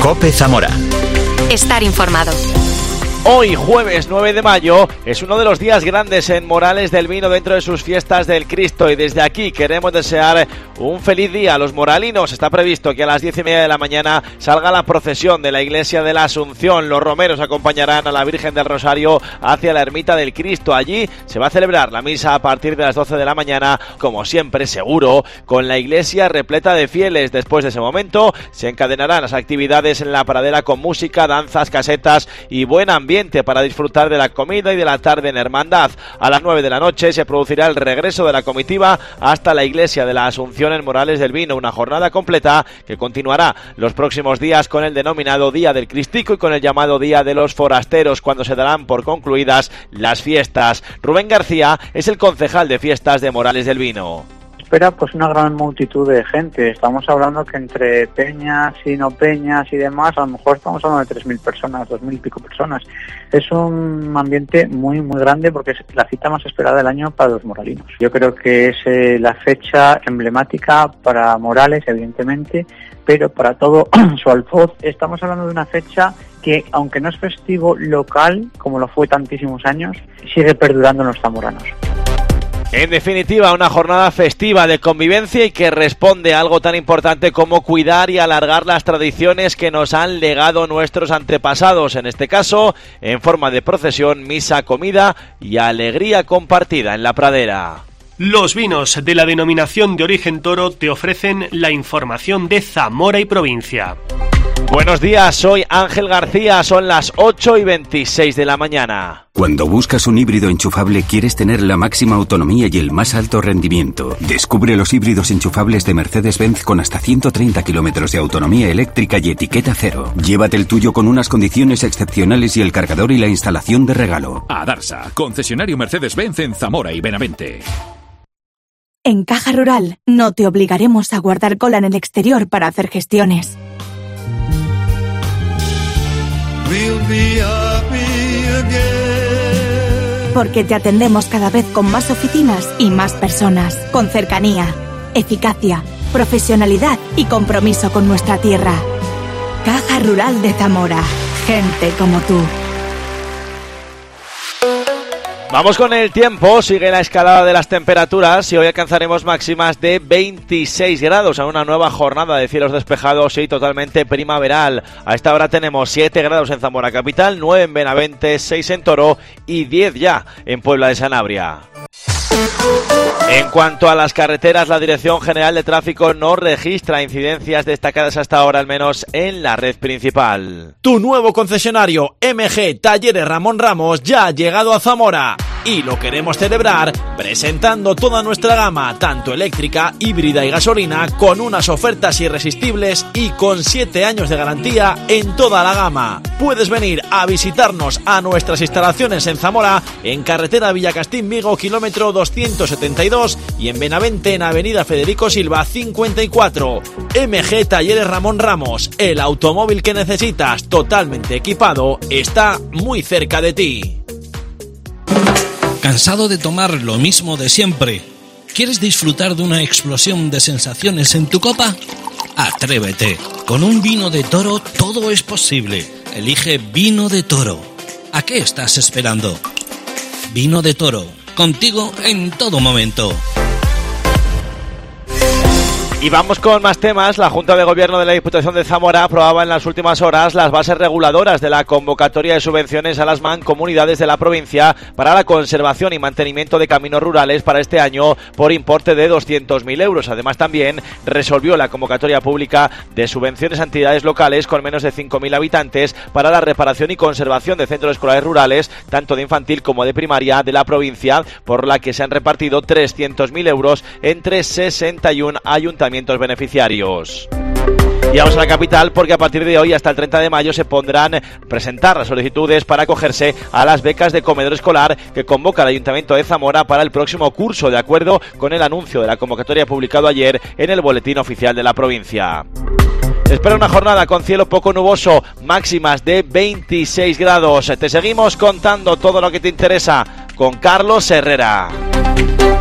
COPE Zamora. Estar informado. Hoy, jueves 9 de mayo, es uno de los días grandes en Morales del Vino dentro de sus fiestas del Cristo, y desde aquí queremos desear un feliz día a los moralinos. Está previsto que a las 10:30 de la mañana salga la procesión de la Iglesia de la Asunción. Los romeros acompañarán a la Virgen del Rosario hacia la Ermita del Cristo. Allí se va a celebrar la misa a partir de las 12 de la mañana, como siempre, seguro, con la iglesia repleta de fieles. Después de ese momento se encadenarán las actividades en la pradera con música, danzas, casetas y buen ambiente para disfrutar de la comida y de la tarde en hermandad. A las 9 de la noche se producirá el regreso de la comitiva hasta la Iglesia de la Asunción en Morales del Vino, una jornada completa que continuará los próximos días con el denominado Día del Cristico y con el llamado Día de los Forasteros, cuando se darán por concluidas las fiestas. Rubén García es el concejal de fiestas de Morales del Vino. Espera pues una gran multitud de gente. Estamos hablando que entre peñas y no peñas y demás, a lo mejor estamos hablando de 3.000 personas, 2.000 y pico personas. Es un ambiente muy muy grande porque es la cita más esperada del año para los moralinos. Yo creo que es la fecha emblemática para Morales, evidentemente, pero para todo su alfoz. Estamos hablando de una fecha que, aunque no es festivo local, como lo fue tantísimos años, sigue perdurando en los zamoranos. En definitiva, una jornada festiva de convivencia y que responde a algo tan importante como cuidar y alargar las tradiciones que nos han legado nuestros antepasados, en este caso en forma de procesión, misa, comida y alegría compartida en la pradera. Los vinos de la denominación de origen Toro te ofrecen la información de Zamora y provincia. Buenos días, soy Ángel García, son las 8:26 de la mañana. Cuando buscas un híbrido enchufable, quieres tener la máxima autonomía y el más alto rendimiento. Descubre los híbridos enchufables de Mercedes-Benz con hasta 130 kilómetros de autonomía eléctrica y etiqueta cero. Llévate el tuyo con unas condiciones excepcionales y el cargador y la instalación de regalo. Adarsa, concesionario Mercedes-Benz en Zamora y Benavente. En Caja Rural no te obligaremos a guardar cola en el exterior para hacer gestiones. Porque te atendemos cada vez con más oficinas y más personas, con cercanía, eficacia, profesionalidad y compromiso con nuestra tierra. Caja Rural de Zamora, gente como tú. Vamos con el tiempo, sigue la escalada de las temperaturas y hoy alcanzaremos máximas de 26 grados a una nueva jornada de cielos despejados y totalmente primaveral. A esta hora tenemos 7 grados en Zamora capital, 9 en Benavente, 6 en Toro y 10 ya en Puebla de Sanabria. En cuanto a las carreteras, la Dirección General de Tráfico no registra incidencias destacadas hasta ahora, al menos en la red principal. Tu nuevo concesionario MG Talleres Ramón Ramos ya ha llegado a Zamora y lo queremos celebrar presentando toda nuestra gama, tanto eléctrica, híbrida y gasolina, con unas ofertas irresistibles y con 7 años de garantía en toda la gama. Puedes venir a visitarnos a nuestras instalaciones en Zamora, en carretera Villacastín-Vigo, kilómetro 272, y en Benavente, en avenida Federico Silva 54. MG Talleres Ramón Ramos, el automóvil que necesitas totalmente equipado está muy cerca de ti. ¿Cansado de tomar lo mismo de siempre? ¿Quieres disfrutar de una explosión de sensaciones en tu copa? Atrévete. Con un vino de Toro todo es posible. Elige Vino de Toro. ¿A qué estás esperando? Vino de Toro, contigo en todo momento. Y vamos con más temas. La Junta de Gobierno de la Diputación de Zamora aprobaba en las últimas horas las bases reguladoras de la convocatoria de subvenciones a las mancomunidades de la provincia para la conservación y mantenimiento de caminos rurales para este año por importe de 200.000 euros. Además, también resolvió la convocatoria pública de subvenciones a entidades locales con menos de 5.000 habitantes para la reparación y conservación de centros escolares rurales, tanto de infantil como de primaria, de la provincia, por la que se han repartido 300.000 euros entre 61 ayuntamientos beneficiarios. Y vamos a la capital porque a partir de hoy hasta el 30 de mayo se podrán presentar las solicitudes para acogerse a las becas de comedor escolar que convoca el Ayuntamiento de Zamora para el próximo curso, de acuerdo con el anuncio de la convocatoria publicado ayer en el Boletín Oficial de la provincia. Espera una jornada con cielo poco nuboso, máximas de 26 grados. Te seguimos contando todo lo que te interesa con Carlos Herrera.